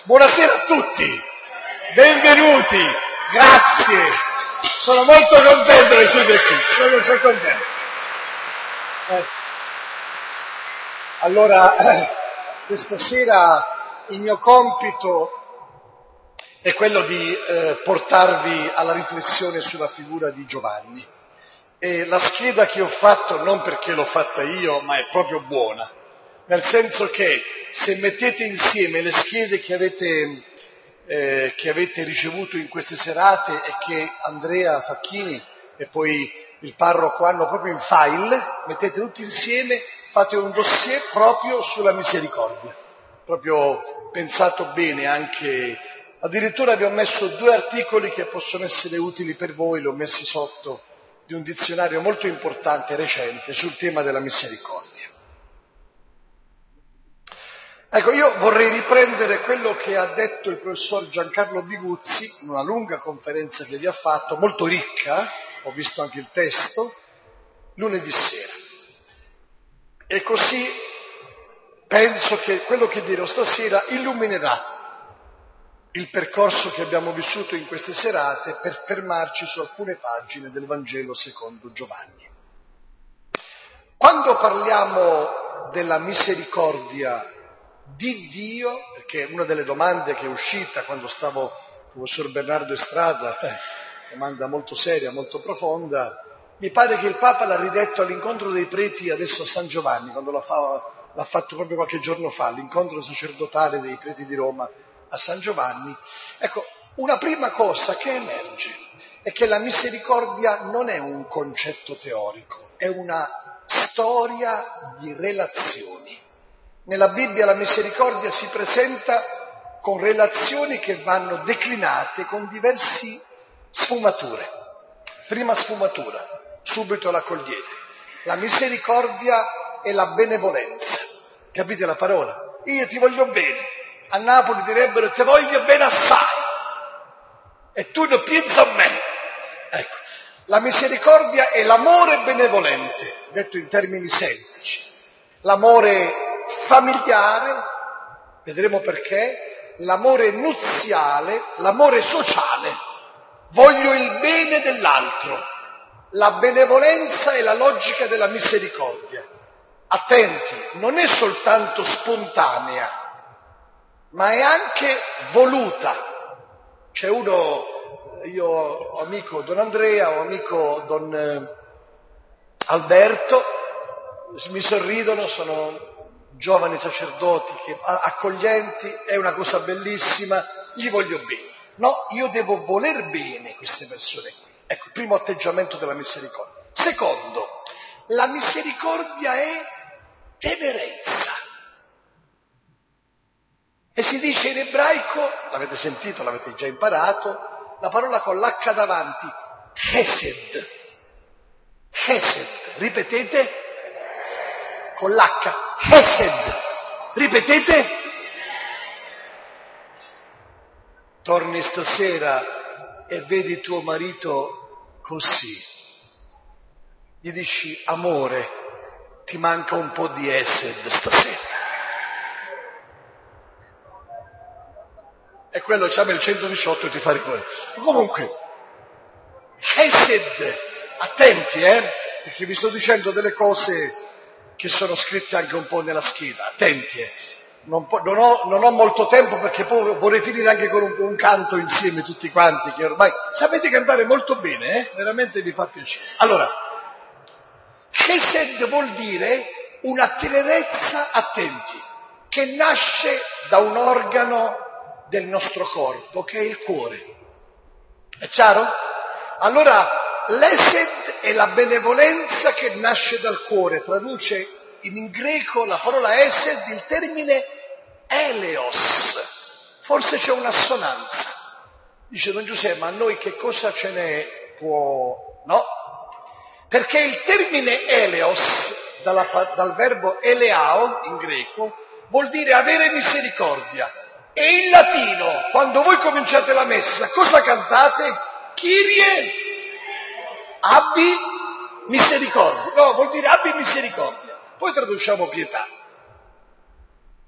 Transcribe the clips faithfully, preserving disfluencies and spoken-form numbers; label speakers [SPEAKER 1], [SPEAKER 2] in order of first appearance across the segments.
[SPEAKER 1] Buonasera a tutti, benvenuti, grazie, sono molto contento che siete qui, sono, sono contento. Eh. Allora, questa sera il mio compito è quello di eh, portarvi alla riflessione sulla figura di Giovanni. E la scheda che ho fatto, non perché l'ho fatta io, ma è proprio buona, nel senso che se mettete insieme le schede che avete, eh, che avete ricevuto in queste serate e che Andrea Facchini e poi il parroco hanno proprio in file, mettete tutti insieme, fate un dossier proprio sulla misericordia, proprio pensato bene anche. Addirittura vi ho messo due articoli che possono essere utili per voi, li ho messi sotto di un dizionario molto importante, recente, sul tema della misericordia. Ecco, io vorrei riprendere quello che ha detto il professor Giancarlo Biguzzi in una lunga conferenza che vi ha fatto, molto ricca, ho visto anche il testo, lunedì sera. E così penso che quello che dirò stasera illuminerà il percorso che abbiamo vissuto in queste serate per fermarci su alcune pagine del Vangelo secondo Giovanni. Quando parliamo della misericordia di Dio, perché una delle domande che è uscita quando stavo con il professor Bernardo Estrada, eh, domanda molto seria, molto profonda, mi pare che il Papa l'ha ridetto all'incontro dei preti adesso a San Giovanni, quando l'ha, fa, l'ha fatto proprio qualche giorno fa, l'incontro sacerdotale dei preti di Roma a San Giovanni. Ecco, una prima cosa che emerge è che la misericordia non è un concetto teorico, è una storia di relazioni. Nella Bibbia la misericordia si presenta con relazioni che vanno declinate con diverse sfumature. Prima sfumatura, subito la cogliete. La misericordia è la benevolenza. Capite la parola? Io ti voglio bene. A Napoli direbbero te voglio bene assai e tu non pensi a me. Ecco, la misericordia è l'amore benevolente, detto in termini semplici. L'amore familiare, vedremo perché, l'amore nuziale, l'amore sociale. Voglio il bene dell'altro. La benevolenza è la logica della misericordia. Attenti, non è soltanto spontanea, ma è anche voluta. C'è uno, io ho amico Don Andrea, ho amico Don eh, Alberto, mi sorridono, sono giovani sacerdoti che, accoglienti, è una cosa bellissima, gli voglio bene. No, io devo voler bene queste persone qui. Ecco, il primo atteggiamento della misericordia. Secondo, la misericordia è tenerezza. E si dice in ebraico, l'avete sentito, l'avete già imparato, la parola con l'H davanti, chesed. Chesed, ripetete? Con l'H, chesed. Ripetete? Torni stasera e vedi tuo marito così. Gli dici, amore, ti manca un po' di esed stasera. E quello chiama il centodiciotto e ti fa ricorrere. Comunque, Chesed, attenti, eh, perché vi sto dicendo delle cose che sono scritte anche un po' nella scheda, attenti, eh. Non, po- non, ho, non ho molto tempo perché poi vorrei finire anche con un, un canto insieme tutti quanti, che ormai sapete cantare molto bene, eh? Veramente vi fa piacere. Allora, Chesed vuol dire una tenerezza, attenti, che nasce da un organo del nostro corpo, che è il cuore. È chiaro? Allora, l'esed è la benevolenza che nasce dal cuore, traduce in greco la parola esed il termine eleos. Forse c'è un'assonanza. Dice Don Giuseppe, ma a noi che cosa ce ne può... No? Perché il termine eleos, dalla, dal verbo eleao in greco, vuol dire avere misericordia. E in latino, quando voi cominciate la messa, cosa cantate? Kyrie, abbi misericordia. No, vuol dire abbi misericordia. Poi traduciamo pietà.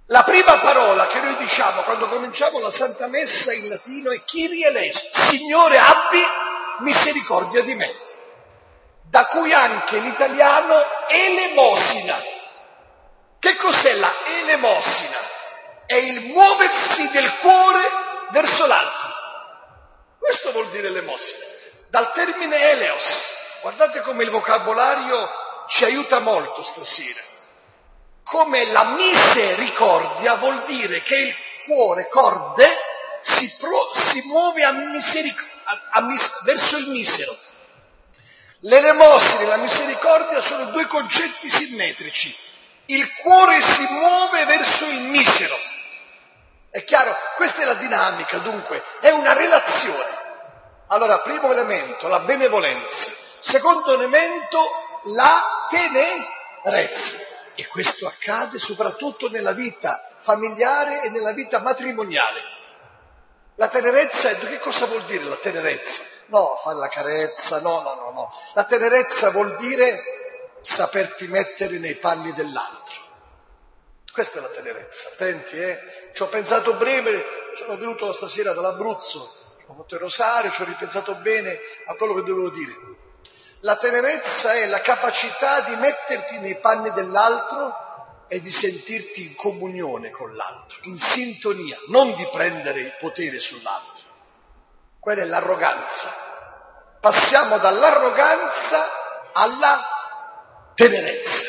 [SPEAKER 1] La prima parola che noi diciamo quando cominciamo la Santa Messa in latino è Kyrie eleison, Signore abbi misericordia di me, da cui anche l'italiano elemosina. Che cos'è la elemosina? È il muoversi del cuore verso l'altro. Questo vuol dire elemosina, dal termine eleos. Guardate come il vocabolario ci aiuta molto stasera. Come la misericordia vuol dire che il cuore, corde, si, pro, si muove a miseric- a, a mis- verso il misero. L'elemosina e la misericordia sono due concetti simmetrici. Il cuore si muove verso il misero. È chiaro? Questa è la dinamica, dunque, è una relazione. Allora, primo elemento, la benevolenza. Secondo elemento, la tenerezza. E questo accade soprattutto nella vita familiare e nella vita matrimoniale. La tenerezza, che cosa vuol dire la tenerezza? No, fare la carezza, no, no, no, no. La tenerezza vuol dire saperti mettere nei panni dell'altro. Questa è la tenerezza. Attenti, eh? Ci ho pensato breve, sono venuto stasera dall'Abruzzo, ho fatto il rosario, ci ho ripensato bene a quello che dovevo dire. La tenerezza è la capacità di metterti nei panni dell'altro e di sentirti in comunione con l'altro, in sintonia, non di prendere il potere sull'altro. Quella è l'arroganza. Passiamo dall'arroganza alla tenerezza.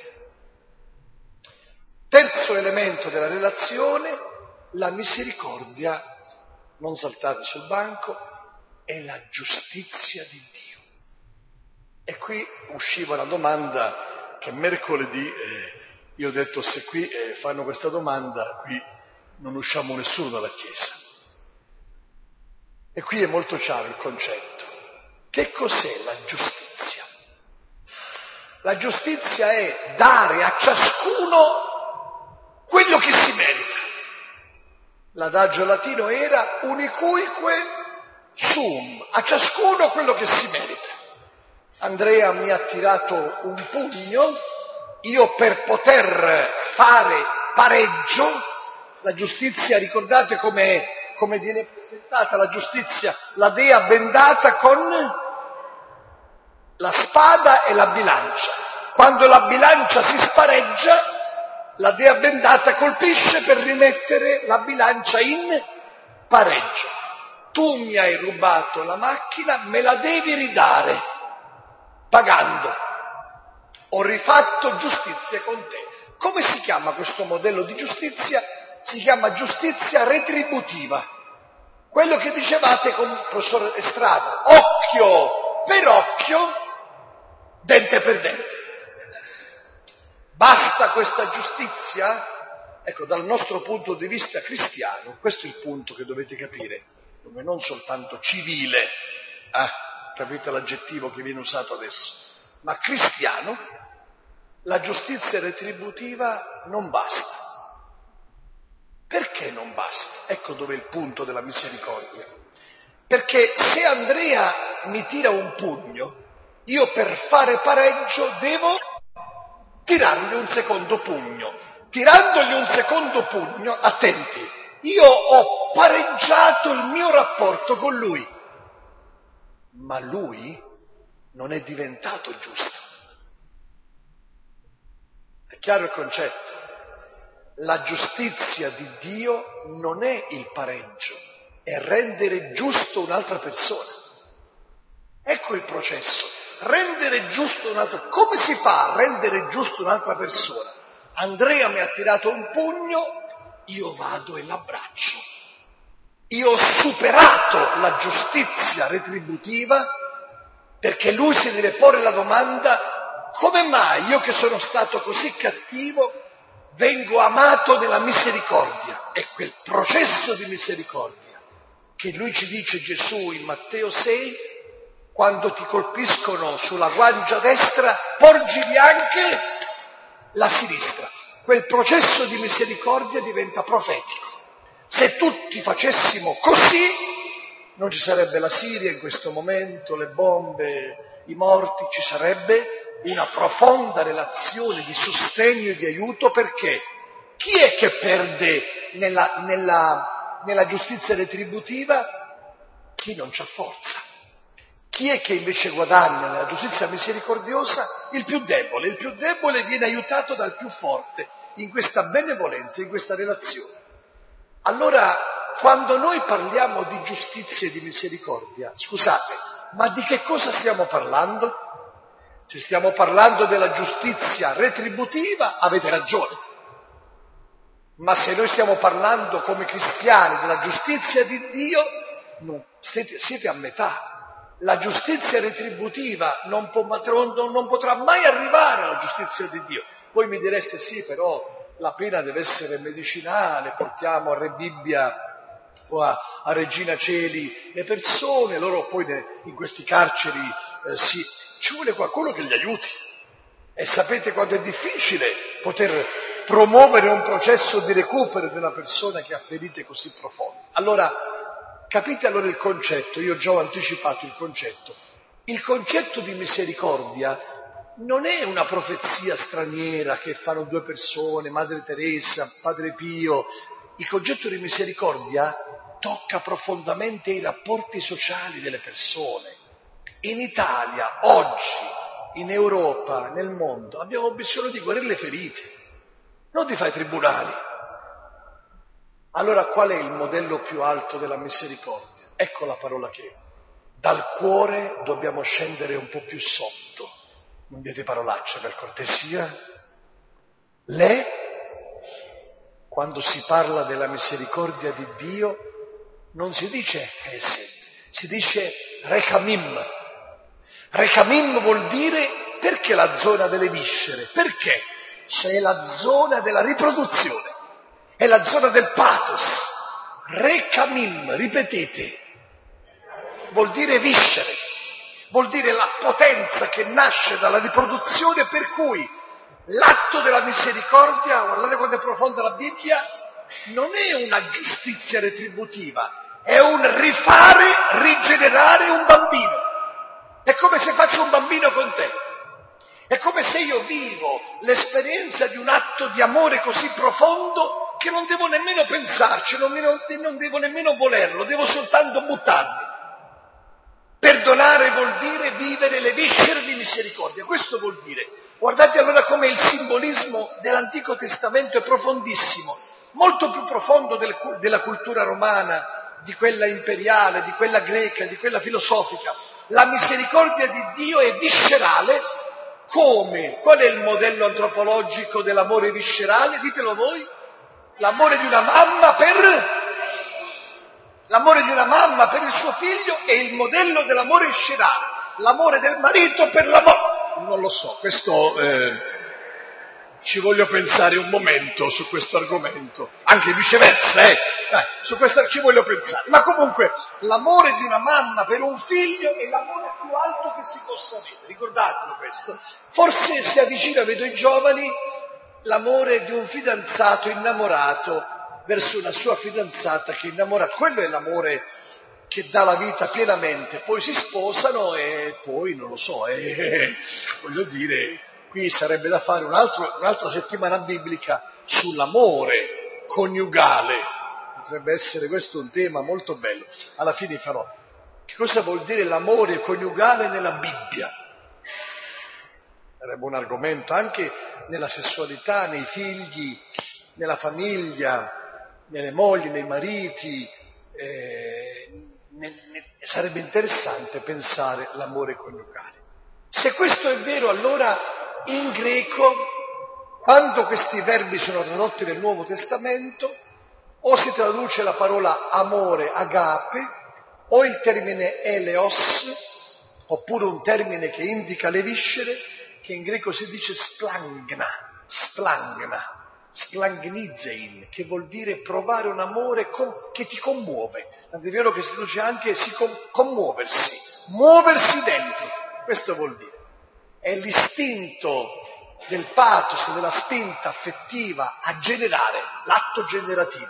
[SPEAKER 1] Terzo elemento della relazione, la misericordia, non saltate sul banco, è la giustizia di Dio. E qui usciva una domanda che mercoledì, eh, io ho detto se qui eh, fanno questa domanda, qui non usciamo nessuno dalla Chiesa. E qui è molto chiaro il concetto. Che cos'è la giustizia? La giustizia è dare a ciascuno quello che si merita. L'adagio latino era unicuique sum, a ciascuno quello che si merita. Andrea mi ha tirato un pugno, io per poter fare pareggio, la giustizia, ricordate come, come viene presentata la giustizia, la dea bendata con la spada e la bilancia. Quando la bilancia si spareggia, la dea bendata colpisce per rimettere la bilancia in pareggio. Tu mi hai rubato la macchina, me la devi ridare, pagando. Ho rifatto giustizia con te. Come si chiama questo modello di giustizia? Si chiama giustizia retributiva. Quello che dicevate con il professor Estrada, occhio per occhio, dente per dente. Basta questa giustizia? Ecco, dal nostro punto di vista cristiano, questo è il punto che dovete capire, non soltanto civile, eh, capite l'aggettivo che viene usato adesso, ma cristiano, la giustizia retributiva non basta. Perché non basta? Ecco dove è il punto della misericordia. Perché se Andrea mi tira un pugno, io per fare pareggio devo tirargli un secondo pugno. Tirandogli un secondo pugno, attenti, io ho pareggiato il mio rapporto con lui, ma lui non è diventato giusto. È chiaro il concetto? La giustizia di Dio non è il pareggio, è rendere giusto un'altra persona. Ecco il processo. Rendere giusto un'altra. Come si fa a rendere giusto un'altra persona? Andrea mi ha tirato un pugno, io vado e l'abbraccio. Io ho superato la giustizia retributiva perché lui si deve porre la domanda: come mai io che sono stato così cattivo vengo amato nella misericordia? È quel processo di misericordia che lui ci dice Gesù in Matteo sei: quando ti colpiscono sulla guancia destra, porgili anche la sinistra. Quel processo di misericordia diventa profetico. Se tutti facessimo così, non ci sarebbe la Siria in questo momento, le bombe, i morti, ci sarebbe una profonda relazione di sostegno e di aiuto. Perché? Chi è che perde nella, nella, nella giustizia retributiva? Chi non c'ha forza. Chi è che invece guadagna nella giustizia misericordiosa? Il più debole. Il più debole viene aiutato dal più forte in questa benevolenza, in questa relazione. Allora, quando noi parliamo di giustizia e di misericordia, scusate, ma di che cosa stiamo parlando? Se stiamo parlando della giustizia retributiva, avete ragione. Ma se noi stiamo parlando come cristiani della giustizia di Dio, no, siete, siete a metà. La giustizia retributiva non, può, non potrà mai arrivare alla giustizia di Dio. Voi mi direste sì, però la pena deve essere medicinale, portiamo a Re Bibbia o a, a Regina Coeli le persone, loro poi ne, in questi carceri eh, si, ci vuole qualcuno che li aiuti. E sapete quanto è difficile poter promuovere un processo di recupero di una persona che ha ferite così profonde. Allora, capite allora il concetto? Io già ho anticipato il concetto. Il concetto di misericordia non è una profezia straniera che fanno due persone, Madre Teresa, Padre Pio. Il concetto di misericordia tocca profondamente i rapporti sociali delle persone. In Italia, oggi, in Europa, nel mondo, abbiamo bisogno di guarire le ferite, non di fare i tribunali. Allora qual è il modello più alto della misericordia? Ecco la parola che dal cuore dobbiamo scendere un po' più sotto. Non dite parolacce per cortesia. Le, quando si parla della misericordia di Dio, non si dice Hesed, si dice Rechamim. Rechamim vuol dire perché la zona delle viscere? Perché? C'è la zona della riproduzione. È la zona del pathos. Rechamim, ripetete, vuol dire viscere, vuol dire la potenza che nasce dalla riproduzione, per cui l'atto della misericordia, guardate quanto è profonda la Bibbia, non è una giustizia retributiva, è un rifare, rigenerare un bambino. È come se faccio un bambino con te. È come se io vivo l'esperienza di un atto di amore così profondo che non devo nemmeno pensarci, non, non devo nemmeno volerlo, devo soltanto buttarmi. Perdonare vuol dire vivere le viscere di misericordia, questo vuol dire. Guardate allora come il simbolismo dell'Antico Testamento è profondissimo, molto più profondo del, della cultura romana, di quella imperiale, di quella greca, di quella filosofica. La misericordia di Dio è viscerale. Come? Qual è il modello antropologico dell'amore viscerale? Ditelo voi. L'amore di una mamma per... L'amore di una mamma per il suo figlio è il modello dell'amore viscerale. L'amore del marito per l'amore... Non lo so, questo... Eh, ci voglio pensare un momento su questo argomento. Anche viceversa, eh. eh su questo ci voglio pensare. Ma comunque, l'amore di una mamma per un figlio è l'amore più alto che si possa avere. Ricordatelo questo. Forse si avvicina, vedo i giovani, l'amore di un fidanzato innamorato verso una sua fidanzata che è innamorata. Quello è l'amore che dà la vita pienamente. Poi si sposano e poi, non lo so, eh, voglio dire, qui sarebbe da fare un altro, un'altra settimana biblica sull'amore coniugale. Potrebbe essere questo un tema molto bello. Alla fine farò. Che cosa vuol dire l'amore coniugale nella Bibbia? Sarebbe un argomento anche nella sessualità, nei figli, nella famiglia, nelle mogli, nei mariti. Eh, ne, ne, sarebbe interessante pensare l'amore coniugale. Se questo è vero, allora in greco, quando questi verbi sono tradotti nel Nuovo Testamento, o si traduce la parola amore, agape, o il termine eleos, oppure un termine che indica le viscere, che in greco si dice splangna, splangna, splangnizein, che vuol dire provare un amore com- che ti commuove. È vero che si traduce anche si com- commuoversi, muoversi dentro, questo vuol dire. È l'istinto del pathos, della spinta affettiva a generare, l'atto generativo.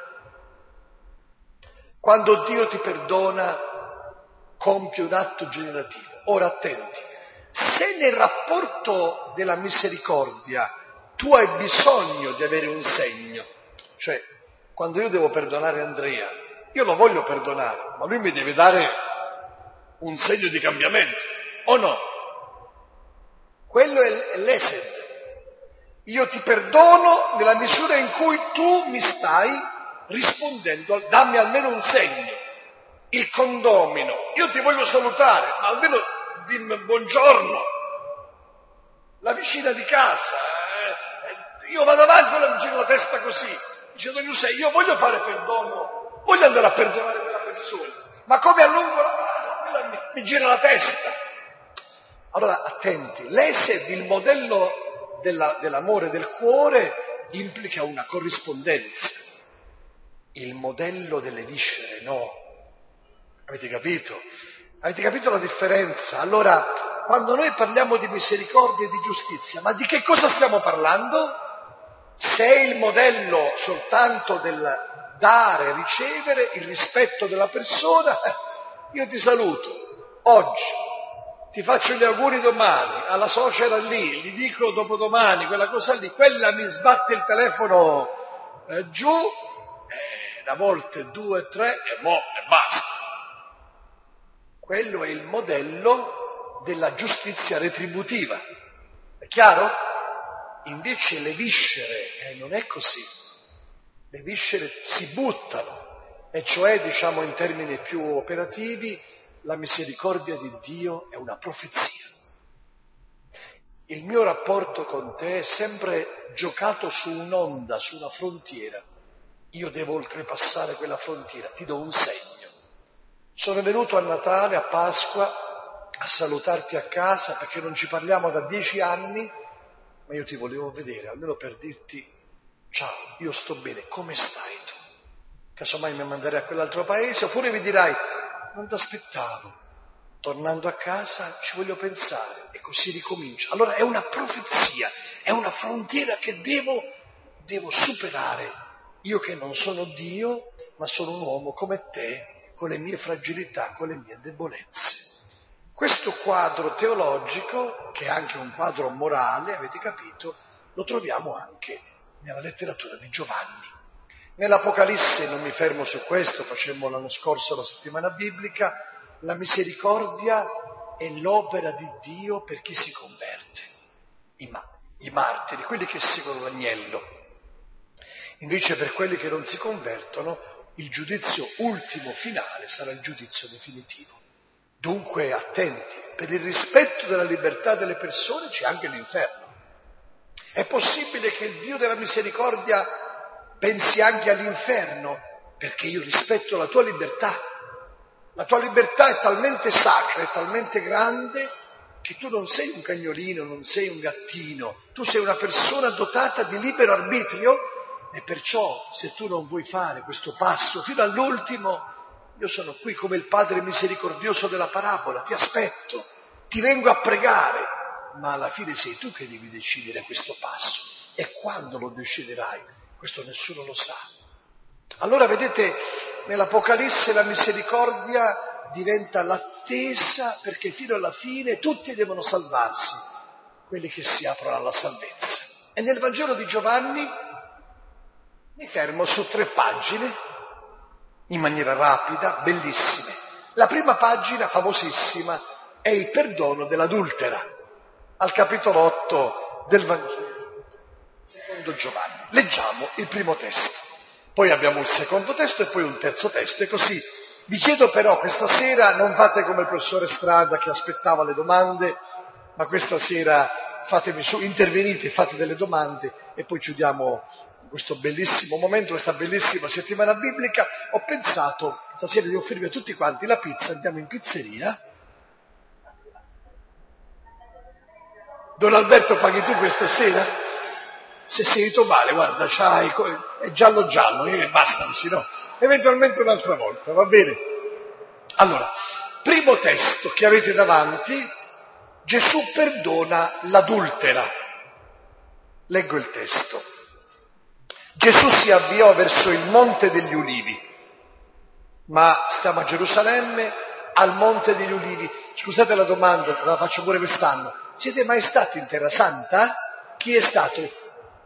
[SPEAKER 1] Quando Dio ti perdona, compie un atto generativo. Ora attenti, se nel rapporto della misericordia tu hai bisogno di avere un segno. Cioè, quando io devo perdonare Andrea, io lo voglio perdonare, ma lui mi deve dare un segno di cambiamento, o no? Quello è l'esed. Io ti perdono nella misura in cui tu mi stai rispondendo, dammi almeno un segno. Il condomino, io ti voglio salutare, ma almeno dimmi buongiorno. La vicina di casa, eh, io vado avanti, quella mi gira la testa così, dice dove tu sei, io voglio fare perdono, voglio andare a perdonare quella persona, ma come allungo la mano, quella mi, mi gira la testa. Allora attenti, l'esed, il modello della, dell'amore del cuore, implica una corrispondenza. Il modello delle viscere, no. Avete capito? Avete capito la differenza? Allora, quando noi parliamo di misericordia e di giustizia, ma di che cosa stiamo parlando? Se è il modello soltanto del dare, ricevere, il rispetto della persona, io ti saluto oggi, ti faccio gli auguri domani, alla suocera lì, gli dico dopodomani, quella cosa lì, quella mi sbatte il telefono eh, giù, eh, una volta, due, tre, e mo' e basta. Quello è il modello della giustizia retributiva. È chiaro? Invece le viscere, eh, non è così. Le viscere si buttano, e cioè, diciamo in termini più operativi, la misericordia di Dio è una profezia. Il mio rapporto con te è sempre giocato su un'onda, su una frontiera. Io devo oltrepassare quella frontiera, ti do un segno. Sono venuto a Natale, a Pasqua, a salutarti a casa perché non ci parliamo da dieci anni, ma io ti volevo vedere, almeno per dirti ciao, io sto bene, come stai tu? Casomai mi manderai a quell'altro paese, oppure mi dirai non ti aspettavo, tornando a casa ci voglio pensare, e così ricomincia. Allora è una profezia, è una frontiera che devo, devo superare, io che non sono Dio, ma sono un uomo come te, con le mie fragilità, con le mie debolezze. Questo quadro teologico, che è anche un quadro morale, avete capito, lo troviamo anche nella letteratura di Giovanni. Nell'Apocalisse, non mi fermo su questo, facemmo l'anno scorso la settimana biblica, la misericordia è l'opera di Dio per chi si converte, i, ma- i martiri, quelli che seguono l'agnello. Invece per quelli che non si convertono, il giudizio ultimo finale sarà il giudizio definitivo. Dunque attenti, per il rispetto della libertà delle persone c'è anche l'inferno. È possibile che il Dio della misericordia pensi anche all'inferno, perché io rispetto la tua libertà. La tua libertà è talmente sacra, è talmente grande, che tu non sei un cagnolino, non sei un gattino, tu sei una persona dotata di libero arbitrio, e perciò se tu non vuoi fare questo passo fino all'ultimo, io sono qui come il Padre misericordioso della parabola, ti aspetto, ti vengo a pregare, ma alla fine sei tu che devi decidere questo passo. E quando lo deciderai? Questo nessuno lo sa. Allora vedete, nell'Apocalisse la misericordia diventa l'attesa, perché fino alla fine tutti devono salvarsi, quelli che si aprono alla salvezza. E nel Vangelo di Giovanni mi fermo su tre pagine, in maniera rapida, bellissime. La prima pagina, famosissima, è il perdono dell'adultera, al capitolo otto del Vangelo secondo Giovanni. Leggiamo il primo testo, poi abbiamo il secondo testo e poi un terzo testo, e così. Vi chiedo però, questa sera non fate come il professore Strada che aspettava le domande, ma questa sera fatemi su, intervenite, fate delle domande e poi chiudiamo questo bellissimo momento, questa bellissima settimana biblica. Ho pensato stasera di offrirvi a tutti quanti la pizza, andiamo in pizzeria. Don Alberto, paghi tu questa sera? Se sei tu male, guarda, c'hai, è giallo giallo, e basta così, no? Eventualmente un'altra volta, va bene? Allora, primo testo che avete davanti, Gesù perdona l'adultera. Leggo il testo. Gesù si avviò verso il Monte degli Ulivi, ma stiamo a Gerusalemme, al Monte degli Ulivi. Scusate la domanda, la faccio pure quest'anno. Siete mai stati in Terra Santa? Chi è stato?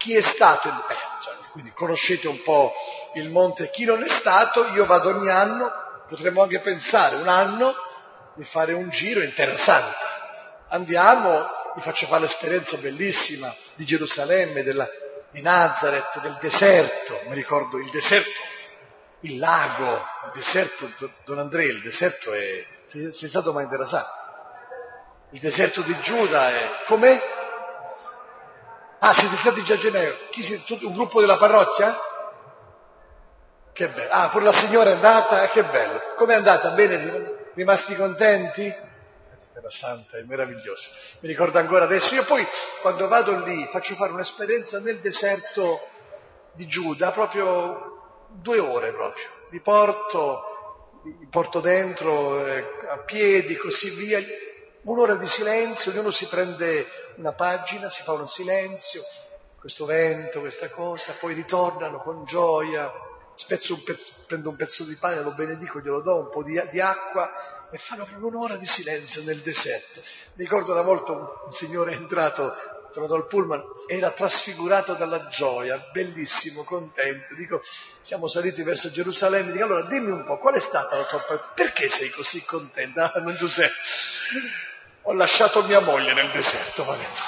[SPEAKER 1] chi è stato, eh, cioè, quindi conoscete un po' il monte, chi non è stato, io vado ogni anno, potremmo anche pensare un anno di fare un giro in Terra Santa. Andiamo, vi faccio fare l'esperienza bellissima di Gerusalemme, della, di Nazareth, del deserto, mi ricordo il deserto, il lago, il deserto, Don Andrea, il deserto è, sei, sei stato mai in Terra Santa? Il deserto di Giuda è, com'è? Ah, siete stati già a gennaio? Chi siete? Tutto un gruppo della parrocchia? Che bello. Ah, pure la signora è andata, che bello. Com'è andata? Bene? Rimasti contenti? Terra Santa è meravigliosa. Mi ricordo ancora adesso. Io poi, quando vado lì, faccio fare un'esperienza nel deserto di Giuda, proprio due ore proprio. Vi porto, vi porto dentro, eh, a piedi, così via. Un'ora di silenzio, ognuno si prende una pagina, si fa un silenzio, questo vento, questa cosa, poi ritornano con gioia, spezzo un pezzo, prendo un pezzo di pane, lo benedico, glielo do, un po' di, di acqua, e fanno proprio un'ora di silenzio nel deserto. Mi ricordo una volta un, un signore è entrato, tornato al pullman, era trasfigurato dalla gioia, bellissimo, contento. Dico, siamo saliti verso Gerusalemme, dico, allora dimmi un po', qual è stata la tua parte? Perché sei così contenta? Ah, non Giuseppe, ho lasciato mia moglie nel deserto, va detto.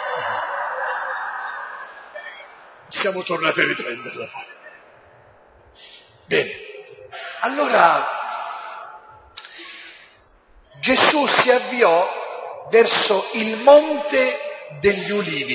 [SPEAKER 1] Siamo tornati a riprenderla poi. Bene, allora Gesù si avviò verso il monte degli ulivi,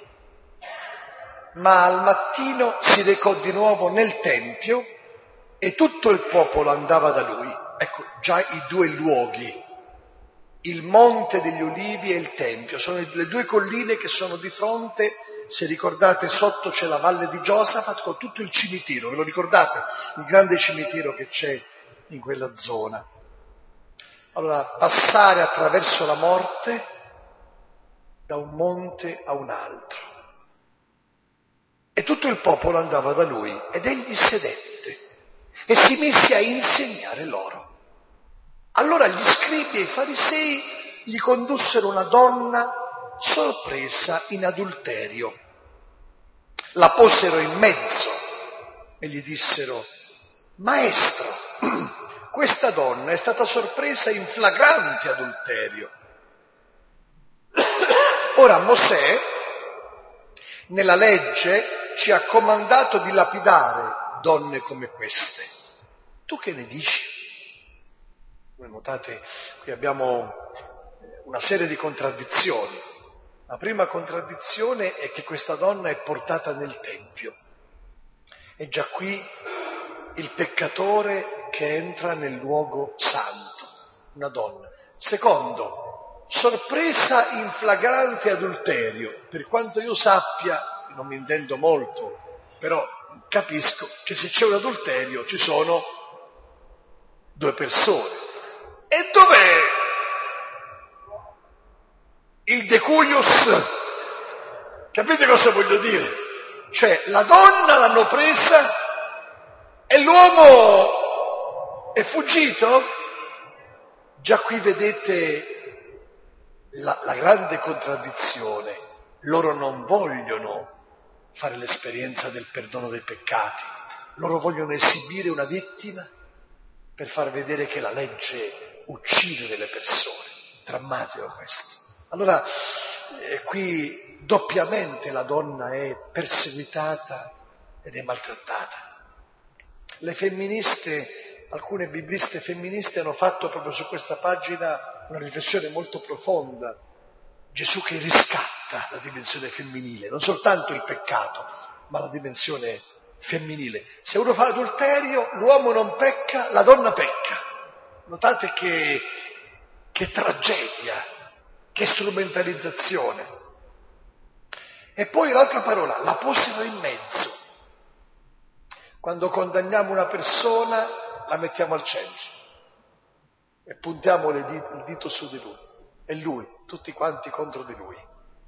[SPEAKER 1] ma al mattino si recò di nuovo nel tempio e tutto il popolo andava da lui. Ecco, già i due luoghi, il monte degli ulivi e il tempio, sono le due colline che sono di fronte. Se ricordate, sotto c'è la valle di Giosafat con tutto il cimitero, ve lo ricordate? Il grande cimitero che c'è in quella zona. Allora, passare attraverso la morte da un monte a un altro. E tutto il popolo andava da lui ed egli sedette e si mise a insegnare loro. Allora gli scribi e i farisei gli condussero una donna sorpresa in adulterio. La posero in mezzo e gli dissero: Maestro, questa donna è stata sorpresa in flagrante adulterio. Ora Mosè, nella legge, ci ha comandato di lapidare donne come queste. Tu che ne dici? Voi notate, qui abbiamo una serie di contraddizioni. La prima contraddizione è che questa donna è portata nel Tempio. È già qui il peccatore che entra nel luogo santo, una donna. Secondo, sorpresa in flagrante adulterio. Per quanto io sappia, non mi intendo molto, però capisco che se c'è un adulterio ci sono due persone. E dov'è il decuius? Capite cosa voglio dire? Cioè, la donna l'hanno presa e l'uomo è fuggito? Già qui vedete la, la grande contraddizione. Loro non vogliono fare l'esperienza del perdono dei peccati. Loro vogliono esibire una vittima per far vedere che la legge uccide delle persone. Drammatico questo. Allora, eh, qui doppiamente la donna è perseguitata ed è maltrattata. Le femministe, alcune bibliste femministe hanno fatto proprio su questa pagina una riflessione molto profonda. Gesù che riscatta la dimensione femminile, non soltanto il peccato, ma la dimensione femminile. Se uno fa adulterio, l'uomo non pecca, la donna pecca. Notate che, che tragedia, che strumentalizzazione. E poi l'altra parola, la posero in mezzo. Quando condanniamo una persona, la mettiamo al centro e puntiamo le dita, il dito su di lui. E lui, tutti quanti contro di lui.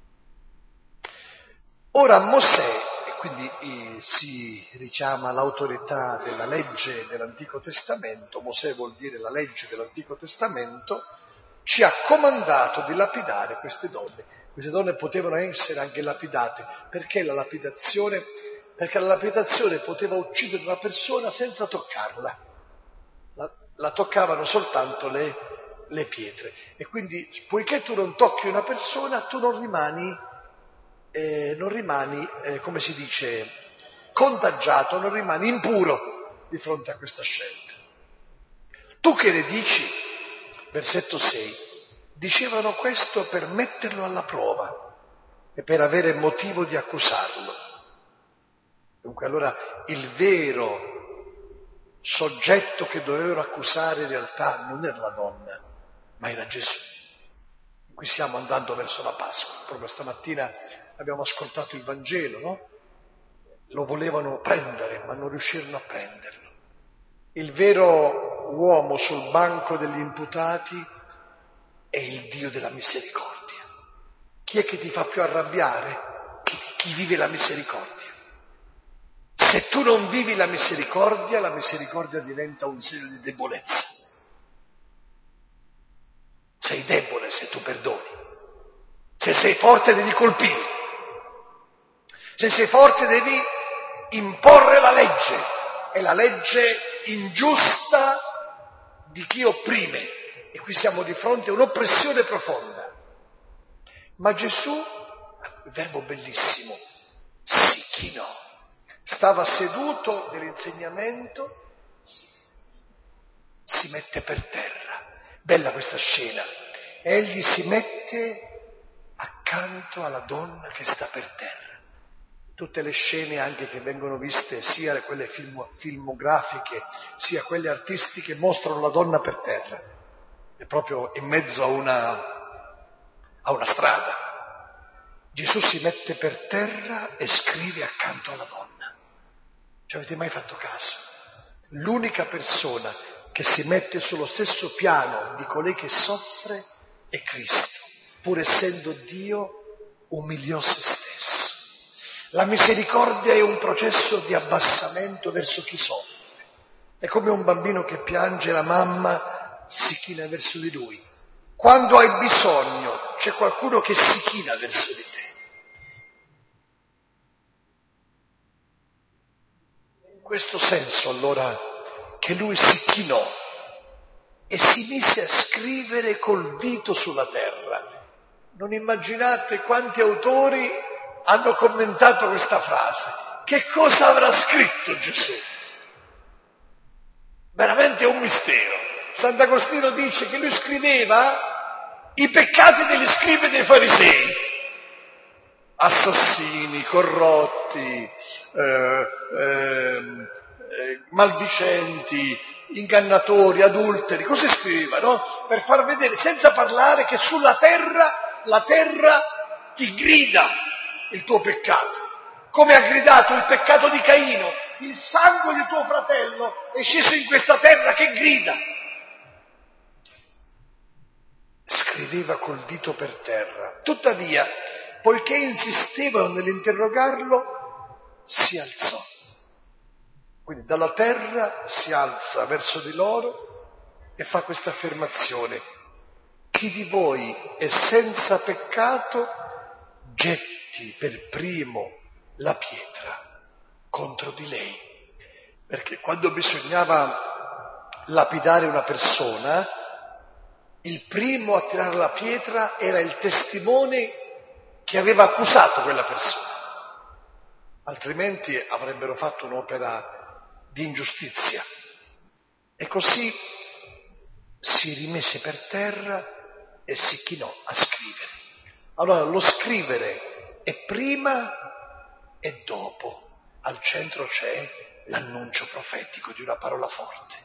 [SPEAKER 1] Ora Mosè, e quindi eh, si richiama l'autorità della legge dell'Antico Testamento, Mosè vuol dire la legge dell'Antico Testamento, ci ha comandato di lapidare queste donne. Queste donne potevano essere anche lapidate. Perché la lapidazione? Perché la lapidazione poteva uccidere una persona senza toccarla. La, la toccavano soltanto le, le pietre. E quindi, poiché tu non tocchi una persona, tu non rimani, eh, non rimani, eh, come si dice, contagiato, non rimani impuro di fronte a questa scelta. Tu che ne dici? Versetto sei. Dicevano questo per metterlo alla prova e per avere motivo di accusarlo. Dunque allora il vero soggetto che dovevano accusare in realtà non era la donna, ma era Gesù. Qui stiamo andando verso la Pasqua. Proprio stamattina abbiamo ascoltato il Vangelo, no? Lo volevano prendere, ma non riuscirono a prenderlo. Il vero uomo sul banco degli imputati è il Dio della misericordia. Chi è che ti fa più arrabbiare? Chi, chi vive la misericordia. Se tu non vivi la misericordia, la misericordia diventa un segno di debolezza. Sei debole se tu perdoni. Se sei forte devi colpire. Se sei forte devi imporre la legge. È la legge ingiusta di chi opprime. E qui siamo di fronte a un'oppressione profonda. Ma Gesù, il verbo bellissimo, si chinò. Stava seduto nell'insegnamento, si mette per terra. Bella questa scena. Egli si mette accanto alla donna che sta per terra. Tutte le scene anche che vengono viste, sia quelle film, filmografiche, sia quelle artistiche, mostrano la donna per terra. È proprio in mezzo a una, a una strada. Gesù si mette per terra e scrive accanto alla donna. Ci avete mai fatto caso? L'unica persona che si mette sullo stesso piano di colei che soffre è Cristo. Pur essendo Dio, umiliò se stesso. La misericordia è un processo di abbassamento verso chi soffre. È come un bambino che piange, la mamma si china verso di lui. Quando hai bisogno, c'è qualcuno che si china verso di te. In questo senso, allora, che lui si chinò e si mise a scrivere col dito sulla terra. Non immaginate quanti autori hanno commentato questa frase. Che cosa avrà scritto Gesù? Veramente è un mistero. Sant'Agostino dice che lui scriveva i peccati degli scribi e dei farisei. Assassini, corrotti, eh, eh, eh, maldicenti, ingannatori, adulteri. Cosa scriveva, no? Per far vedere, senza parlare, che sulla terra, la terra ti grida il tuo peccato. Come ha gridato il peccato di Caino, il sangue di tuo fratello è sceso in questa terra che grida. Scriveva col dito per terra. Tuttavia, poiché insistevano nell'interrogarlo, si alzò. Quindi dalla terra si alza verso di loro e fa questa affermazione: chi di voi è senza peccato getti per primo la pietra contro di lei. Perché quando bisognava lapidare una persona, il primo a tirare la pietra era il testimone che aveva accusato quella persona. Altrimenti avrebbero fatto un'opera di ingiustizia. E così si rimise per terra e si chinò a scrivere. Allora lo scrivere è prima e dopo. Al centro c'è l'annuncio profetico di una parola forte.